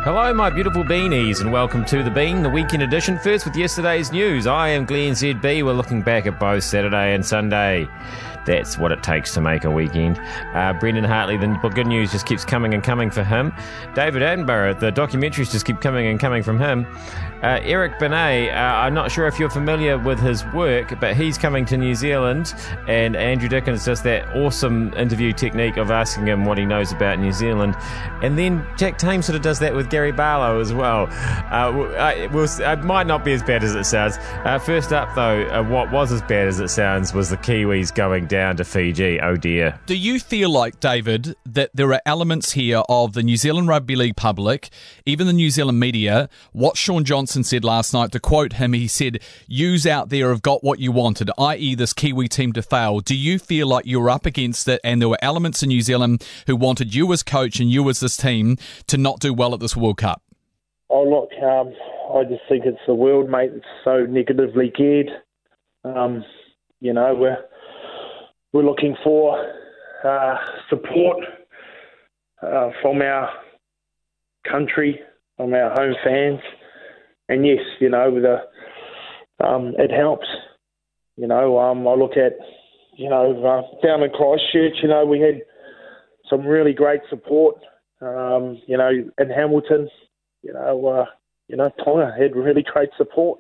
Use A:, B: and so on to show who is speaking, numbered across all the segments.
A: Hello, my beautiful beanies, and welcome to The Bean, the weekend edition. First with yesterday's news. I am Glenn ZB. We're looking back at both Saturday and Sunday. That's what it takes to make a weekend. Brendan Hartley, the good news just keeps coming and coming for him. David Attenborough, the documentaries just keep coming and coming from him. Eric Benet, I'm not sure if you're familiar with his work, but he's coming to New Zealand, and Andrew Dickens does that awesome interview technique of asking him what he knows about New Zealand. And then Jack Tame sort of does that with Gary Barlow as well. It might not be as bad as it sounds. First up, though, what was as bad as it sounds was the Kiwis going down to Fiji. Oh dear.
B: Do you feel like, David, that there are elements here of the New Zealand Rugby League public, even the New Zealand media, what Sean Johnson said last night, to quote him, he said, "Yous out there have got what you wanted, i.e. this Kiwi team to fail." Do you feel like you're up against it and there were elements in New Zealand who wanted you as coach and you as this team to not do well at this World Cup?
C: Oh, look, I just think it's the world, mate. It's so negatively geared. We're looking for support from our country, from our home fans. And yes, it helps. I look at, down in Christchurch, we had some really great support. In Hamilton, Tonga had really great support.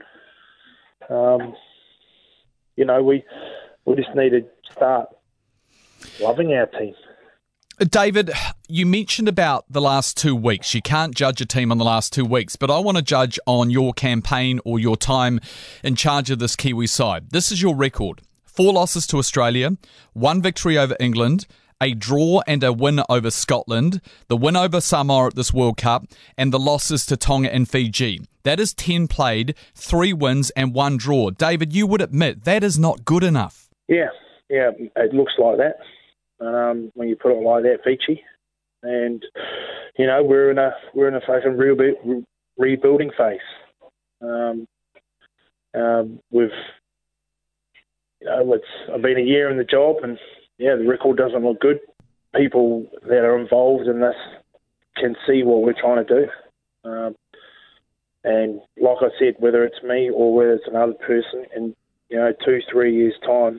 C: We just need to start loving our team.
B: David, you mentioned about the last 2 weeks. You can't judge a team on the last 2 weeks, but I want to judge on your campaign or your time in charge of this Kiwi side. This is your record. 4 losses to Australia, 1 victory over England, a draw and a win over Scotland, the win over Samoa at this World Cup, and the losses to Tonga and Fiji. That is 10 played, 3 wins and 1 draw. David, you would admit that is not good enough. Yeah,
C: it looks like that. When you put it like that, Fiji, and we're in a fucking rebuilding phase. I've been a year in the job, and the record doesn't look good. People that are involved in this can see what we're trying to do, and like I said, whether it's me or whether it's another person, in 2-3 years' time.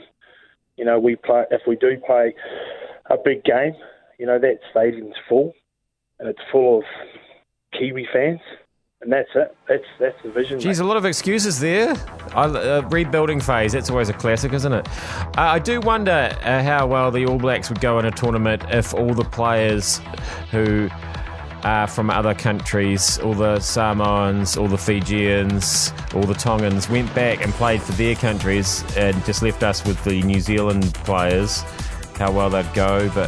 C: If we do play a big game, that stadium's full, and it's full of Kiwi fans, and that's it. That's the vision.
A: Geez, a lot of excuses there. Rebuilding phase, that's always a classic, isn't it? I do wonder how well the All Blacks would go in a tournament if all the players who from other countries, all the Samoans, all the Fijians, all the Tongans went back and played for their countries and just left us with the New Zealand players, how well they'd go. But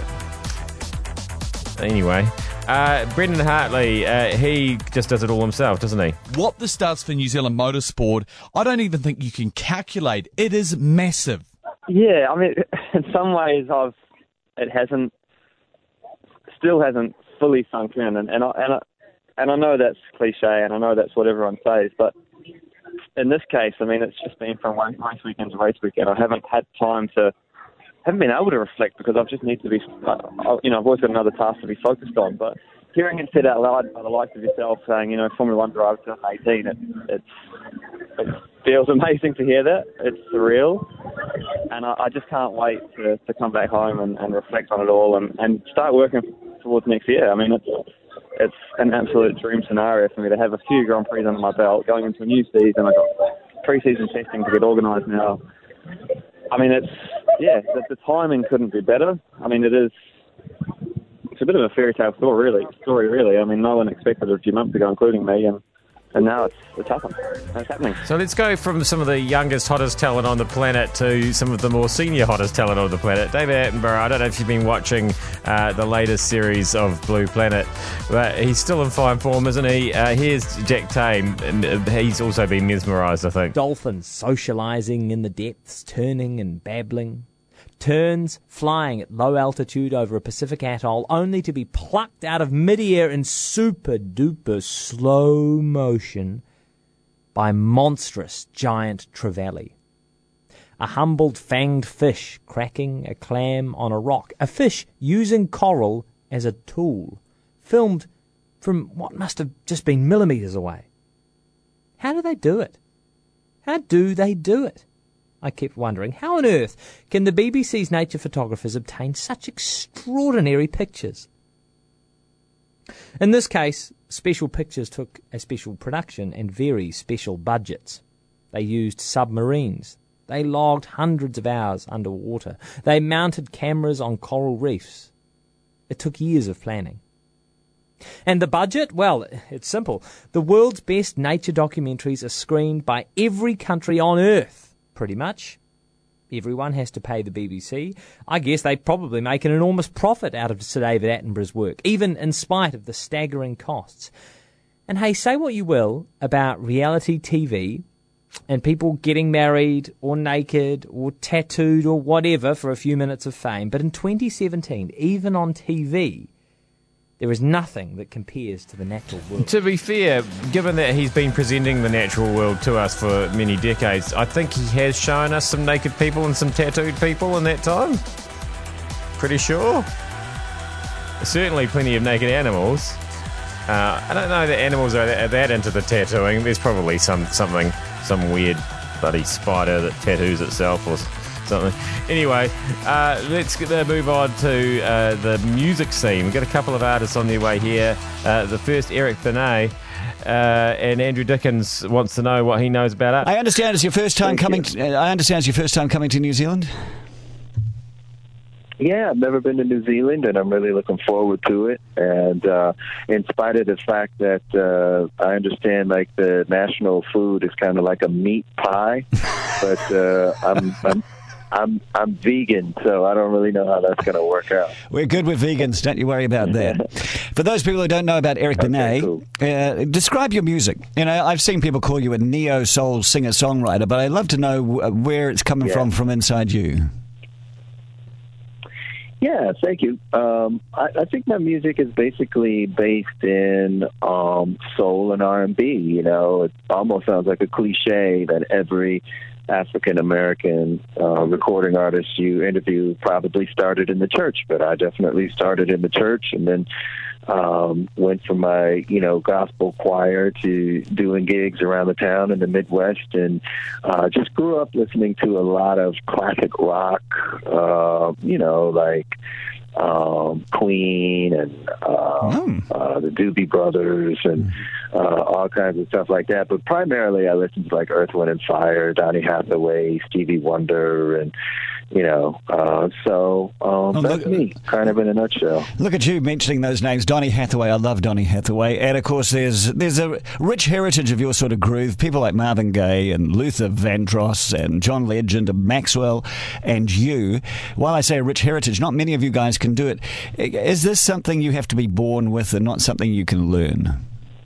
A: anyway, Brendan Hartley, he just does it all himself, doesn't he?
B: What this does for New Zealand motorsport, I don't even think you can calculate. It is massive.
D: Yeah, I mean, in some ways it still hasn't fully sunk in, and I know that's cliche, and I know that's what everyone says, but in this case, I mean, it's just been from race weekend to race weekend. I haven't been able to reflect because I've just need to be, I've always got another task to be focused on. But hearing it said out loud by the likes of yourself, saying, Formula One driver 2018, it feels amazing to hear that. It's surreal, and I just can't wait to come back home and reflect on it all and start working towards next year. I mean, it's an absolute dream scenario for me to have a few Grand Prix under my belt, going into a new season. I've got pre-season testing to get organised now. I mean, the timing couldn't be better. I mean, it's a bit of a fairy tale story, really. I mean, no one expected it a few months ago, including me, and now it's happening.
A: So let's go from some of the youngest, hottest talent on the planet to some of the more senior, hottest talent on the planet. David Attenborough, I don't know if you've been watching the latest series of Blue Planet, but he's still in fine form, isn't he? Here's Jack Tame, and he's also been mesmerised, I think.
E: Dolphins socialising in the depths, turning and babbling. Turns flying at low altitude over a Pacific atoll, only to be plucked out of midair in super-duper slow motion by monstrous giant trevally. A humbled fanged fish cracking a clam on a rock. A fish using coral as a tool. Filmed from what must have just been millimetres away. How do they do it? How do they do it? I kept wondering, how on earth can the BBC's nature photographers obtain such extraordinary pictures? In this case, Special Pictures took a special production and very special budgets. They used submarines. They logged hundreds of hours underwater. They mounted cameras on coral reefs. It took years of planning. And the budget? Well, it's simple. The world's best nature documentaries are screened by every country on Earth, pretty much. Everyone has to pay the BBC. I guess they probably make an enormous profit out of Sir David Attenborough's work, even in spite of the staggering costs. And hey, say what you will about reality TV and people getting married or naked or tattooed or whatever for a few minutes of fame, but in 2017, even on TV, there is nothing that compares to the natural world.
A: To be fair, given that he's been presenting the natural world to us for many decades, I think he has shown us some naked people and some tattooed people in that time. Pretty sure. Certainly plenty of naked animals. I don't know that animals are that into the tattooing. There's probably some weird bloody spider that tattoos itself or something. Anyway, let's move on to the music scene. We've got a couple of artists on their way here. The first, Eric Benet, and Andrew Dickens wants to know what he knows about it.
F: I understand it's your first time coming. I understand it's your first time coming to New Zealand.
G: Yeah, I've never been to New Zealand, and I'm really looking forward to it. And in spite of the fact that I understand, like, the national food is kind of like a meat pie, but I'm vegan, so I don't really know how that's going to work out.
F: We're good with vegans, don't you worry about that. For those people who don't know about Eric Benet,
G: cool.
F: Describe your music. You know, I've seen people call you a neo-soul singer-songwriter, but I'd love to know where it's coming from inside you.
G: Yeah, thank you. I think my music is basically based in soul and R&B. You know, it almost sounds like a cliche that every African-American recording artist you interview probably started in the church, but I definitely started in the church and then went from my, gospel choir to doing gigs around the town in the Midwest, and just grew up listening to a lot of classic rock, like Queen and the Doobie Brothers and all kinds of stuff like that. But primarily I listen to like Earth, Wind and Fire, Donny Hathaway, Stevie Wonder, and that's me, kind of in a nutshell.
F: Look at you mentioning those names. Donny Hathaway, I love Donny Hathaway. And of course there's a rich heritage of your sort of groove. People like Marvin Gaye and Luther Vandross and John Legend and Maxwell and you. While I say a rich heritage, not many of you guys can do it. Is this something you have to be born with and not something you can learn?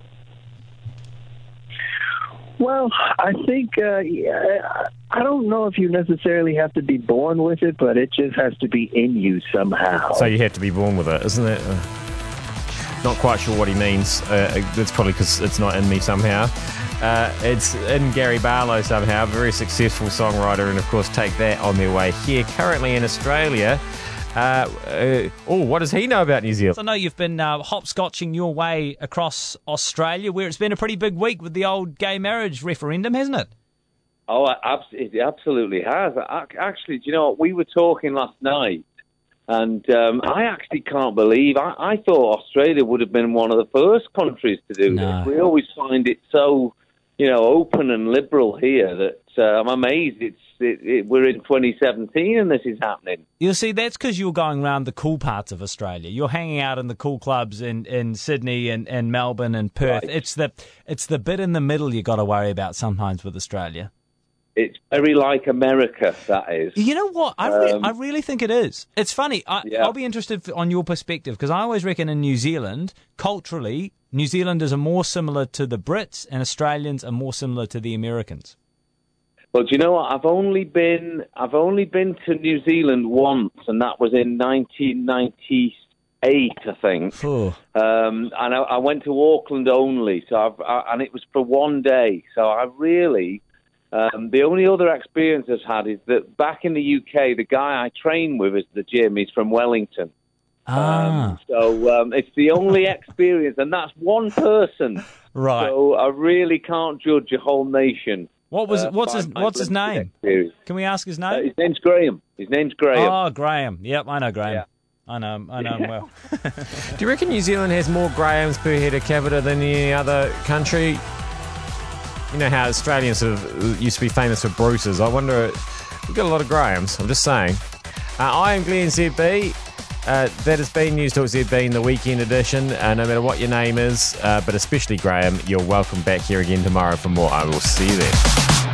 G: Well, I think, I don't know if you necessarily have to be born with it, but it just has to be in you somehow.
A: So you have to be born with it, isn't it? Not quite sure what he means. That's probably because it's not in me somehow. It's in Gary Barlow somehow, very successful songwriter, and of course Take That on their way here, currently in Australia. What does he know about New Zealand?
E: I know you've been hopscotching your way across Australia, where it's been a pretty big week with the old gay marriage referendum, hasn't it?
H: Oh, it absolutely has. Actually, do you know what? We were talking last night, and I actually can't believe. I thought Australia would have been one of the first countries to do this. We always find it so, open and liberal here that I'm amazed we're in 2017 and this is happening.
E: You see, that's because you're going around the cool parts of Australia. You're hanging out in the cool clubs in Sydney and Melbourne and Perth. Right. It's the bit in the middle you got to worry about sometimes with Australia.
H: It's very like America, that is.
E: You know what? I really think it is. It's funny. I'll be interested on your perspective, because I always reckon in New Zealand, culturally, New Zealanders are more similar to the Brits and Australians are more similar to the Americans.
H: Well, do you know what? I've only been to New Zealand once, and that was in 1998, I think. And I went to Auckland only, and it was for one day. So I really, the only other experience I've had is that back in the UK, the guy I train with is the gym. He's from Wellington, So it's the only experience, and that's one person.
E: Right.
H: So I really can't judge a whole nation.
E: What's his name?
H: Experience.
E: Can we ask his name?
H: His name's Graham.
E: Oh, Graham. Yep, I know Graham. Yeah. I know him well.
A: Do you reckon New Zealand has more Grahams per head of capita than any other country? You know how Australians sort of used to be famous for Bruces. I wonder, we've got a lot of Grahams, I'm just saying. I am Glenn ZB. That has been News Talk ZB in the weekend edition. No matter what your name is, but especially Graham, you're welcome back here again tomorrow for more. I will see you then.